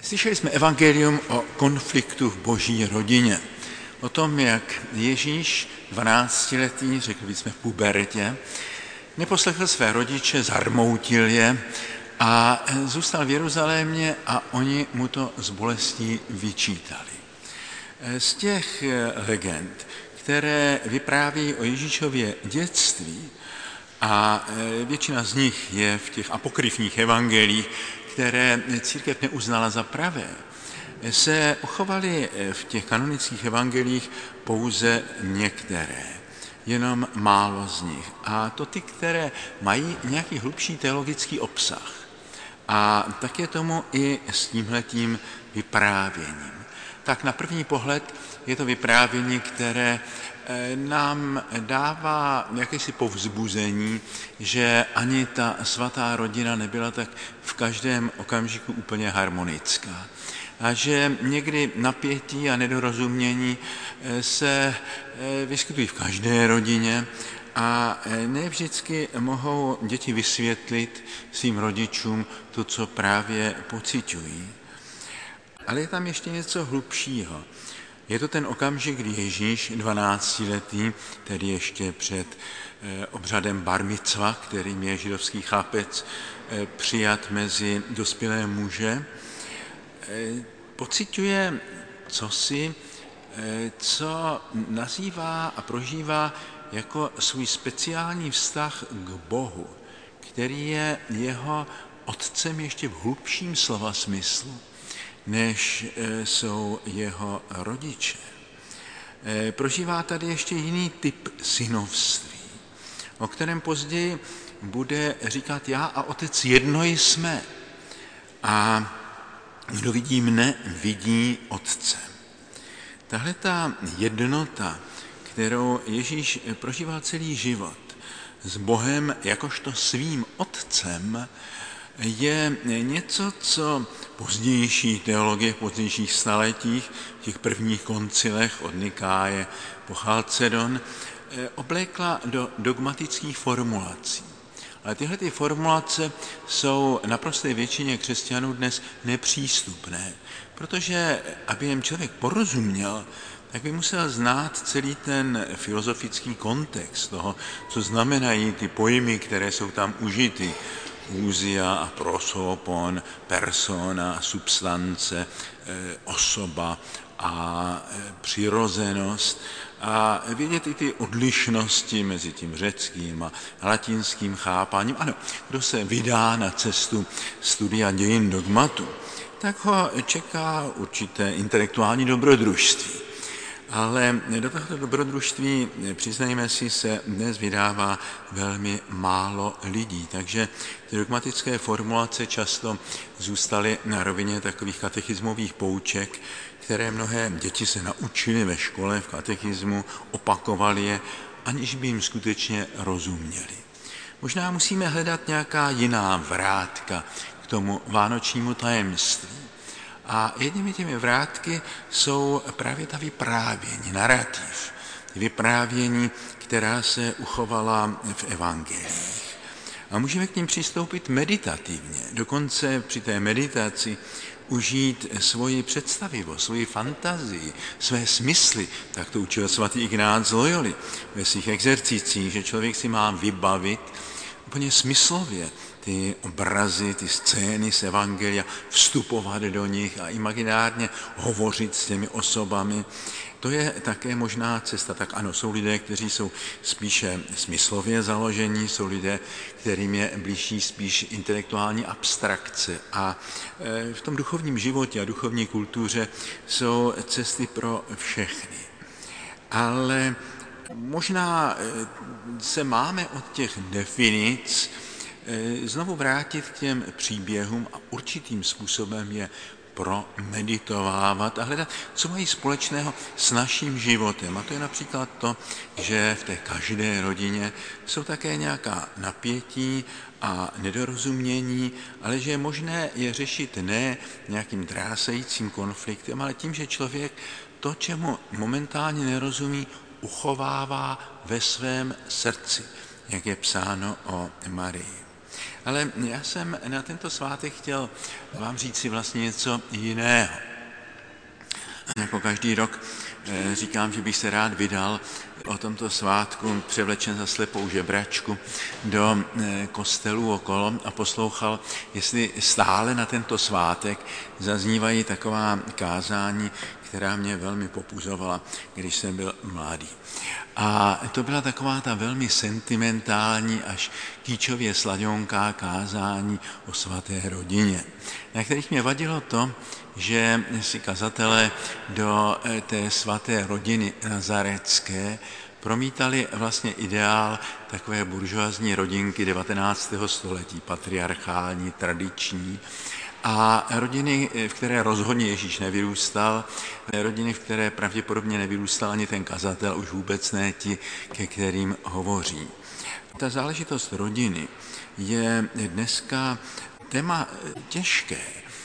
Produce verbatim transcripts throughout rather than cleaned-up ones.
Slyšeli jsme evangelium o konfliktu v boží rodině. O tom, jak Ježíš, dvanáctiletý, řekl bychom v pubertě, neposlechl své rodiče, zarmoutil je a zůstal v Jeruzalémě a oni mu to s bolestí vyčítali. Z těch legend, které vypráví o Ježíšově dětství, a většina z nich je v těch apokryfních evangelích, které církev neuznala za pravé, se uchovaly v těch kanonických evangelích pouze některé, jenom málo z nich. A to ty, které mají nějaký hlubší teologický obsah. A tak je tomu i s tímhletím vyprávěním. Tak na první pohled je to vyprávění, které nám dává jakési povzbuzení, že ani ta svatá rodina nebyla tak v každém okamžiku úplně harmonická. A že někdy napětí a nedorozumění se vyskytují v každé rodině a ne vždycky mohou děti vysvětlit svým rodičům to, co právě pociťují. Ale je tam ještě něco hlubšího. Je to ten okamžik, kdy Ježíš, dvanáctiletý, tedy ještě před obřadem bar micva, kterým je židovský chlapec přijat mezi dospělé muže, pociťuje cosi, co nazývá a prožívá jako svůj speciální vztah k Bohu, který je jeho otcem ještě v hlubším slova smyslu, než jsou jeho rodiče. Prožívá tady ještě jiný typ synovství, o kterém později bude říkat já a otec jedno jsme. A kdo vidí mne, vidí otce. Tahle ta jednota, kterou Ježíš prožívá celý život s Bohem jakožto svým otcem, je něco, co pozdější teologie v pozdějších staletích, v těch prvních koncilech od Nikáje po Chalcedon, oblékla do dogmatických formulací. Ale tyhle ty formulace jsou naprosté většině křesťanů dnes nepřístupné, protože aby jim člověk porozuměl, tak by musel znát celý ten filozofický kontext toho, co znamenají ty pojmy, které jsou tam užity. Úzia a prosopon, persona, substance, osoba a přirozenost a vidět i ty odlišnosti mezi tím řeckým a latinským chápáním. Ano, kdo se vydá na cestu studia dějin dogmatu, tak ho čeká určité intelektuální dobrodružství. Ale do tohoto dobrodružství, přiznejme si, se dnes vydává velmi málo lidí, takže ty dogmatické formulace často zůstaly na rovině takových katechismových pouček, které mnohé děti se naučily ve škole v katechismu, opakovali je, aniž by jim skutečně rozuměli. Možná musíme hledat nějaká jiná vrátka k tomu vánočnímu tajemství. A jednými těmi vrátky jsou právě ta vyprávění, narrativ, vyprávění, která se uchovala v evangelích. A můžeme k ním přistoupit meditativně, dokonce při té meditaci užít svoji představivost, svoji fantazii, své smysly. Tak to učil svatý Ignác z Loyoli ve svých exercicích, že člověk si má vybavit úplně smyslově ty obrazy, ty scény z evangelia, vstupovat do nich a imaginárně hovořit s těmi osobami. To je také možná cesta. Tak ano, jsou lidé, kteří jsou spíše smyslově založení, jsou lidé, kterým je blížší spíš intelektuální abstrakce. A v tom duchovním životě a duchovní kultuře jsou cesty pro všechny. Ale možná se máme od těch definic znovu vrátit k těm příběhům a určitým způsobem je promeditovávat a hledat, co mají společného s naším životem. A to je například to, že v té každé rodině jsou také nějaká napětí a nedorozumění, ale že je možné je řešit ne nějakým drásajícím konfliktem, ale tím, že člověk to, čemu momentálně nerozumí, uchovává ve svém srdci, jak je psáno o Marii. Ale já jsem na tento svátek chtěl vám říct si vlastně něco jiného. Jako každý rok říkám, že bych se rád vydal o tomto svátku převlečen za slepou žebračku do kostelů okolo a poslouchal, jestli stále na tento svátek zaznívají taková kázání, která mě velmi popuzovala, když jsem byl mladý. A to byla taková ta velmi sentimentální až kýčově sladionká kázání o svaté rodině, na kterých mě vadilo to, že si kazatelé do té svaté rodiny nazarecké promítali vlastně ideál takové buržoazní rodinky devatenáctého století, patriarchální, tradiční, a rodiny, v které rozhodně Ježíš nevyrůstal, rodiny, v které pravděpodobně nevyrůstal ani ten kazatel, už vůbec ne ti, ke kterým hovoří. Ta záležitost rodiny je dneska téma těžké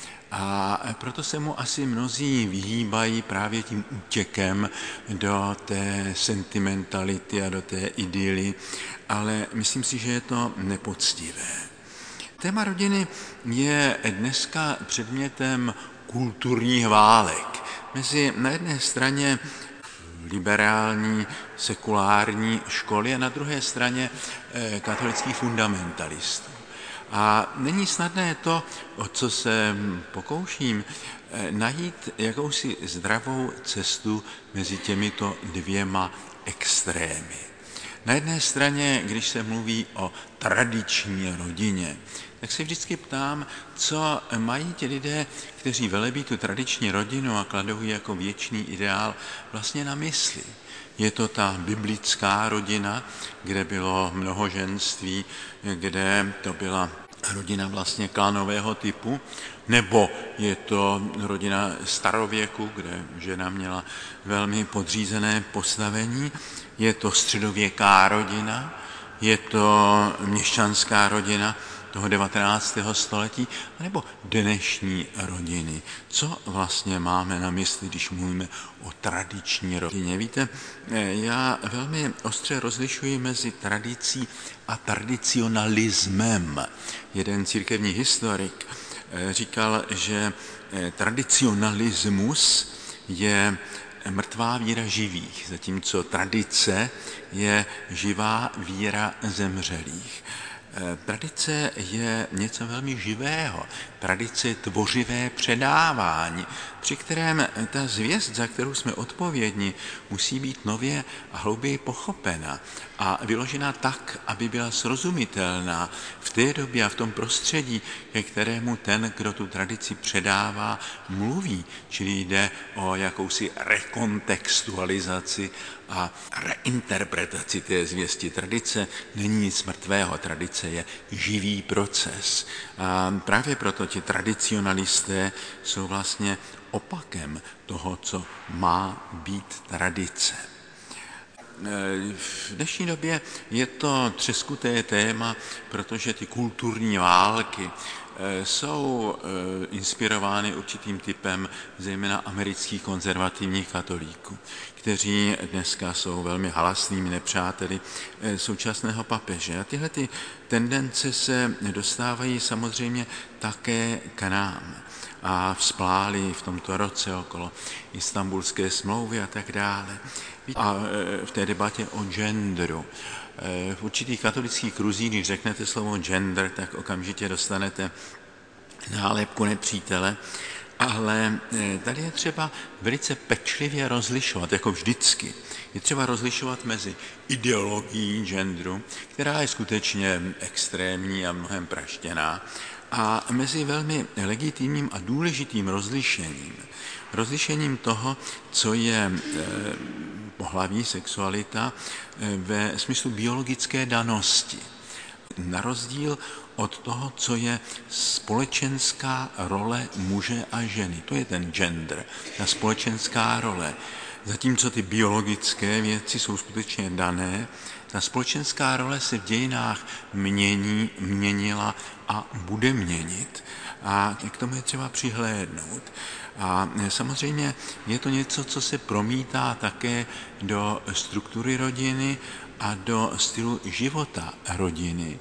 a proto se mu asi mnozí vyhýbají právě tím útěkem do té sentimentality a do té idyly, ale myslím si, že je to nepoctivé. Téma rodiny je dneska předmětem kulturních válek. Mezi na jedné straně liberální, sekulární školy a na druhé straně katolických fundamentalistů. A není snadné to, o co se pokouším, najít jakousi zdravou cestu mezi těmito dvěma extrémy. Na jedné straně, když se mluví o tradiční rodině, tak se vždycky ptám, co mají ti lidé, kteří velebí tu tradiční rodinu a kladou ji jako věčný ideál, vlastně na mysli. Je to ta biblická rodina, kde bylo mnohoženství, kde to byla rodina vlastně klanového typu, nebo je to rodina starověku, kde žena měla velmi podřízené postavení, je to středověká rodina, je to měšťanská rodina toho devatenáctého století, nebo dnešní rodiny. Co vlastně máme na mysli, když mluvíme o tradiční rodině? Víte, já velmi ostře rozlišuji mezi tradicí a tradicionalismem. Jeden církevní historik říkal, že tradicionalismus je mrtvá víra živých, zatímco tradice je živá víra zemřelých. Tradice je něco velmi živého. Tradice je tvořivé předávání, při kterém ta zvěst, za kterou jsme odpovědní, musí být nově a hlouběji pochopena a vyložena tak, aby byla srozumitelná v té době a v tom prostředí, ke kterému ten, kdo tu tradici předává, mluví. Čili jde o jakousi rekontextualizaci a reinterpretaci té zvěsti. Tradice není nic mrtvého, tradice je živý proces. A právě proto ti tradicionalisté jsou vlastně opakem toho, co má být tradice. V dnešní době je to třeskuté téma, protože ty kulturní války jsou inspirovány určitým typem zejména amerických konzervativních katolíků, kteří dneska jsou velmi halasnými nepřáteli současného papeže. A tyhle ty tendence se dostávají samozřejmě také k nám a vzplály v tomto roce okolo Istanbulské smlouvy a tak dále. A v té debatě o genderu. V určitých katolických kruzích, když řeknete slovo gender, tak okamžitě dostanete nálepku nepřítele, ale tady je třeba velice pečlivě rozlišovat, jako vždycky. Je třeba rozlišovat mezi ideologií genderu, která je skutečně extrémní a mnohem praštěná, a mezi velmi legitimním a důležitým rozlišením. Rozlišením toho, co je pohlaví, sexualita ve smyslu biologické danosti. Na rozdíl od toho, co je společenská role muže a ženy. To je ten gender, ta společenská role. Zatímco ty biologické věci jsou skutečně dané, ta společenská role se v dějinách mění, měnila a bude měnit. A k tomu je třeba přihlédnout. A samozřejmě je to něco, co se promítá také do struktury rodiny a do stylu života rodiny.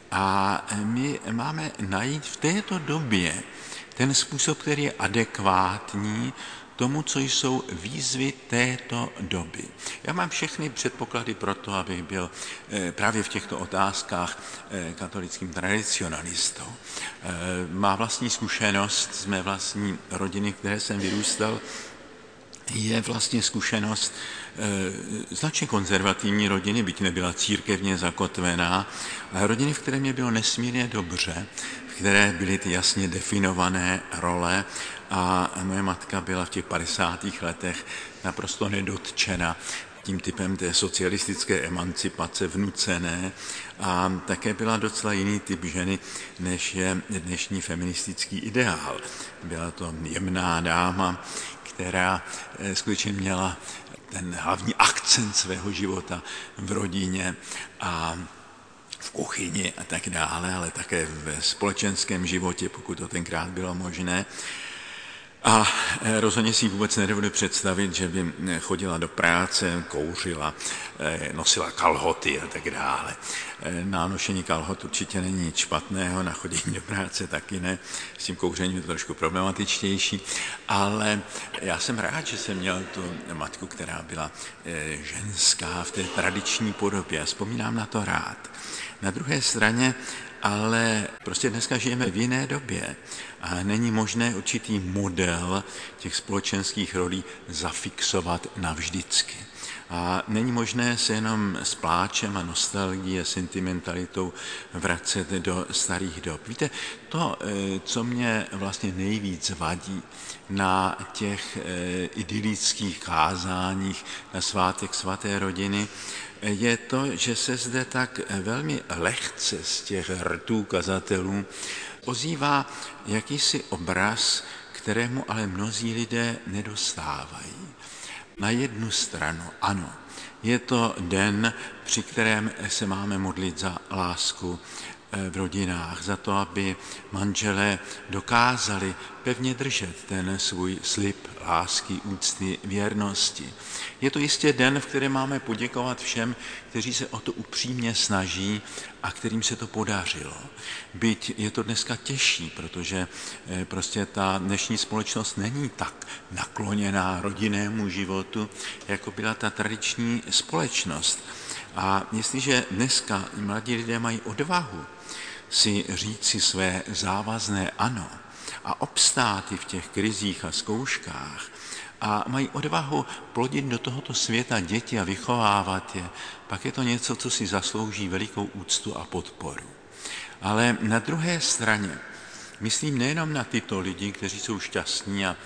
A my máme najít v této době ten způsob, který je adekvátní tomu, co jsou výzvy této doby. Já mám všechny předpoklady pro to, abych byl právě v těchto otázkách katolickým tradicionalistou. Má vlastní zkušenost z mé vlastní rodiny, které jsem vyrůstal, je vlastně zkušenost e, značně konzervativní rodiny, byť nebyla církevně zakotvená, ale rodiny, v které mě bylo nesmírně dobře, v které byly ty jasně definované role a moje matka byla v těch padesátých letech naprosto nedotčena tím typem té socialistické emancipace vnucené a také byla docela jiný typ ženy, než je dnešní feministický ideál. Byla to jemná dáma, která skutečně měla ten hlavní akcent svého života v rodině a v kuchyni a tak dále, ale také ve společenském životě, pokud to tenkrát bylo možné. A rozhodně si vůbec nedovedu představit, že by chodila do práce, kouřila, nosila kalhoty a tak dále. Na nošení kalhot určitě není nic špatného, na chodění do práce taky ne, s tím kouřením je to trošku problematičtější, ale já jsem rád, že jsem měl tu matku, která byla ženská v té tradiční podobě. Vzpomínám na to rád. Na druhé straně ale prostě dneska žijeme v jiné době a není možné určitý model těch společenských rolí zafixovat navždycky. A není možné se jenom s pláčem a nostalgií a sentimentalitou vracet do starých dob. Víte, to, co mě vlastně nejvíc vadí na těch idylických kázáních na svátek svaté rodiny, je to, že se zde tak velmi lehce z těch rtů kazatelů ozývá jakýsi obraz, kterému ale mnozí lidé nedostávají. Na jednu stranu, ano, je to den, při kterém se máme modlit za lásku v rodinách, za to, aby manželé dokázali pevně držet ten svůj slib lásky, úcty, věrnosti. Je to jistě den, v kterém máme poděkovat všem, kteří se o to upřímně snaží a kterým se to podařilo. Byť je to dneska těžší, protože prostě ta dnešní společnost není tak nakloněná rodinnému životu, jako byla ta tradiční společnost. A jestliže dneska mladí lidé mají odvahu si říci své závazné ano a obstát i v těch krizích a zkouškách a mají odvahu plodit do tohoto světa děti a vychovávat je, pak je to něco, co si zaslouží velikou úctu a podporu. Ale na druhé straně myslím nejenom na tyto lidi, kteří jsou šťastní a,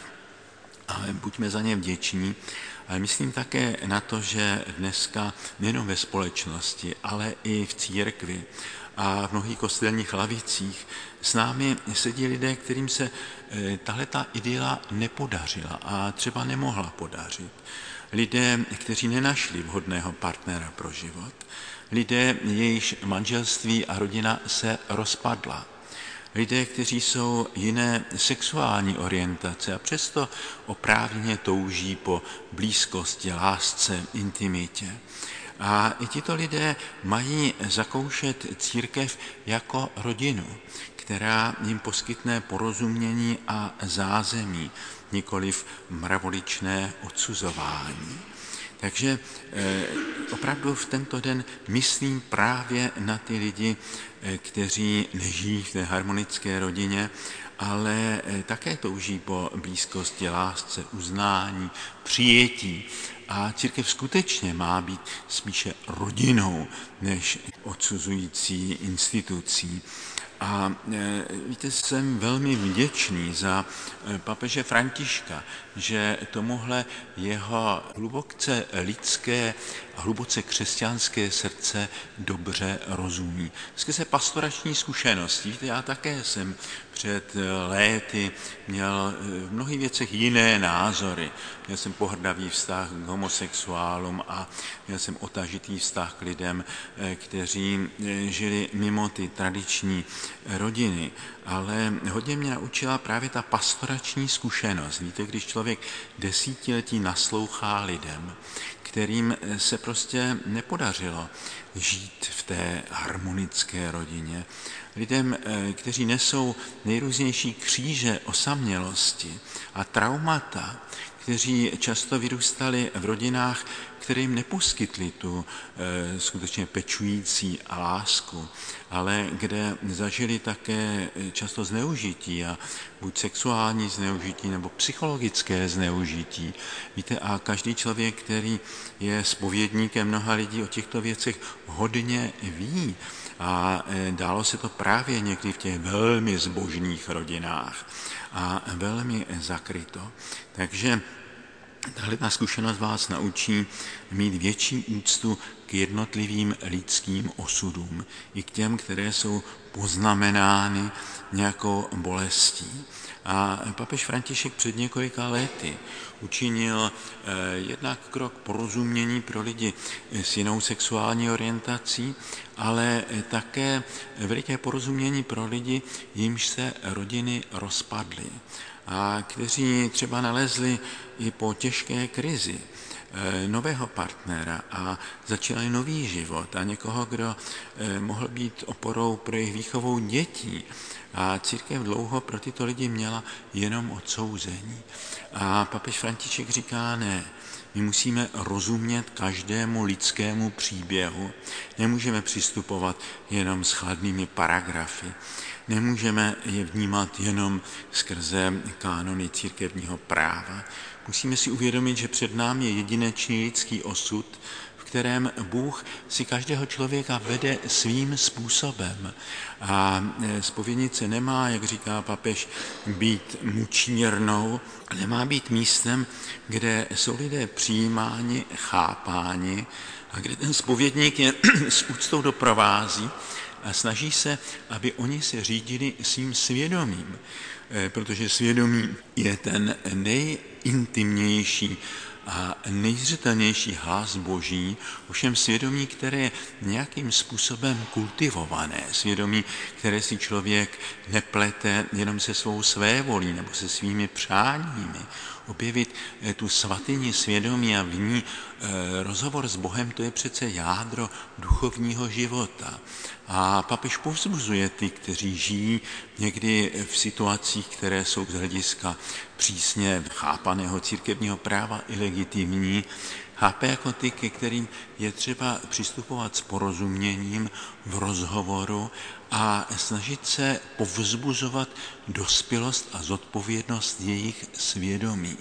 a buďme za ně vděční, ale myslím také na to, že dneska nejenom ve společnosti, ale i v církvi a v mnohých kostelních lavicích s námi sedí lidé, kterým se tahleta idyla nepodařila a třeba nemohla podařit. Lidé, kteří nenašli vhodného partnera pro život. Lidé, jejichž manželství a rodina se rozpadla. Lidé, kteří jsou jiné sexuální orientace a přesto oprávněně touží po blízkosti, lásce, intimitě. A i tito lidé mají zakoušet církev jako rodinu, která jim poskytne porozumění a zázemí, nikoliv mravoličné odsuzování. Takže eh, opravdu v tento den myslím právě na ty lidi, eh, kteří nežijí v té harmonické rodině, ale eh, také touží po blízkosti, lásce, uznání, přijetí. A církev skutečně má být spíše rodinou než odsuzující institucí. A víte, jsem velmi vděčný za papeže Františka, že tomuhle jeho hluboce lidské a hluboce křesťanské srdce dobře rozumí. Skrze pastorační zkušenosti, víte, já také jsem před léty měl v mnohých věcech jiné názory. Měl jsem pohrdavý vztah k homosexuálům a měl jsem otažitý vztah k lidem, kteří žili mimo ty tradiční rodiny. Ale hodně mě naučila právě ta pastorační zkušenost. Víte, když člověk desítiletí naslouchá lidem, kterým se prostě nepodařilo žít v té harmonické rodině, lidem, kteří nesou nejrůznější kříže osamělosti a traumata, kteří často vyrůstali v rodinách, které jim neposkytli tu e, skutečně pečující a lásku, ale kde zažili také často zneužití, a buď sexuální zneužití nebo psychologické zneužití. Víte, a každý člověk, který je zpovědníkem mnoha lidí, o těchto věcech hodně ví. A dálo se to právě někdy v těch velmi zbožných rodinách a velmi zakryto. Takže tahle ta zkušenost vás naučí mít větší úctu k jednotlivým lidským osudům, i k těm, které jsou poznamenány nějakou bolestí. A papež František před několika lety učinil eh, jednak krok porozumění pro lidi s jinou sexuální orientací, ale také veliké porozumění pro lidi, jimž se rodiny rozpadly a kteří třeba nalezli i po těžké krizi nového partnera a začínali nový život a někoho, kdo mohl být oporou pro jejich výchovou dětí. A církev dlouho pro tyto lidi měla jenom odsouzení. A papež František říká ne, my musíme rozumět každému lidskému příběhu. Nemůžeme přistupovat jenom s chladnými paragrafy. Nemůžeme je vnímat jenom skrze kánony církevního práva. Musíme si uvědomit, že před námi je jedinečný lidský osud, v kterém Bůh si každého člověka vede svým způsobem. A zpovědnice nemá, jak říká papež, být mučírnou, ale má být místem, kde jsou lidé přijímáni, chápáni a kde ten zpovědník je s úctou doprovází a snaží se, aby oni se řídili svým svědomím, protože svědomí je ten nejintimnější a nejzřetelnější hlas Boží, ovšem svědomí, které je nějakým způsobem kultivované, svědomí, které si člověk neplete jenom se svou svévolí nebo se svými přáními. Objevit tu svatyni svědomí a v ní rozhovor s Bohem, to je přece jádro duchovního života. A papež povzbuzuje ty, kteří žijí někdy v situacích, které jsou z hlediska přísně chápaného církevního práva i legitimní, chápe jako ty, ke kterým je třeba přistupovat s porozuměním v rozhovoru a snažit se povzbuzovat dospělost a zodpovědnost jejich svědomí.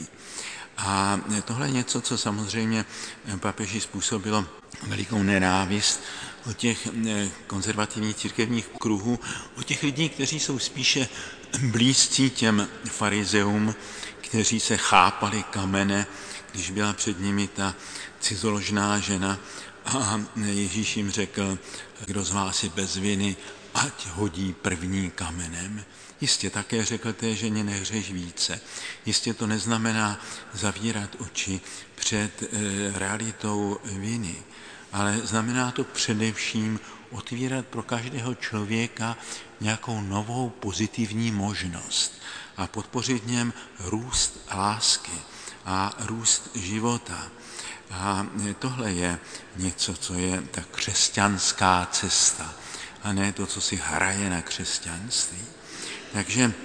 A tohle je něco, co samozřejmě papeži způsobilo velikou nenávist od těch konzervativních církevních kruhů, od těch lidí, kteří jsou spíše blízcí těm farizeům, kteří se chápali kamene, když byla před nimi ta cizoložná žena a Ježíš jim řekl, kdo z vás je bez viny, ať hodí první kamenem. Jistě také řekl té ženě, nehřeš více. Jistě to neznamená zavírat oči před realitou viny, ale znamená to především otvírat pro každého člověka nějakou novou pozitivní možnost a podpořit v něm růst lásky a růst života. A tohle je něco, co je ta křesťanská cesta a ne to, co si hraje na křesťanství. Takže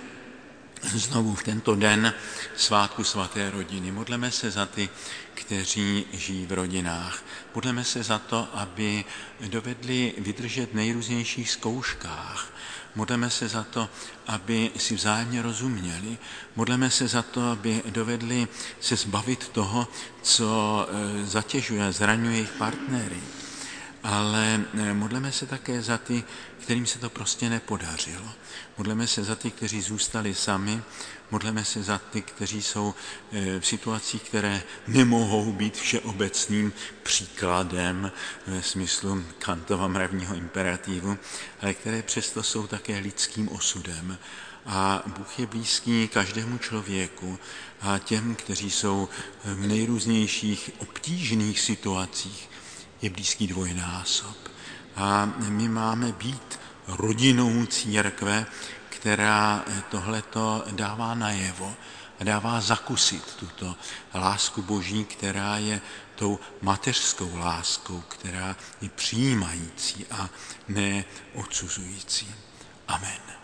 znovu v tento den svátku svaté rodiny modleme se za ty, kteří žijí v rodinách. Modleme se za to, aby dovedli vydržet v nejrůznějších zkouškách. Modleme se za to, aby si vzájemně rozuměli. Modleme se za to, aby dovedli se zbavit toho, co zatěžuje a zraňuje jejich partnery. Ale modleme se také za ty, kterým se to prostě nepodařilo. Modleme se za ty, kteří zůstali sami, modleme se za ty, kteří jsou v situacích, které nemohou být všeobecným příkladem ve smyslu Kantova mravního imperativu, ale které přesto jsou také lidským osudem. a Bůh je blízký každému člověku a těm, kteří jsou v nejrůznějších obtížných situacích, je blízký dvojnásob. A my máme být rodinou církve, která tohleto dává najevo a dává zakusit tuto lásku Boží, která je tou mateřskou láskou, která je přijímající a ne odsuzující. Amen.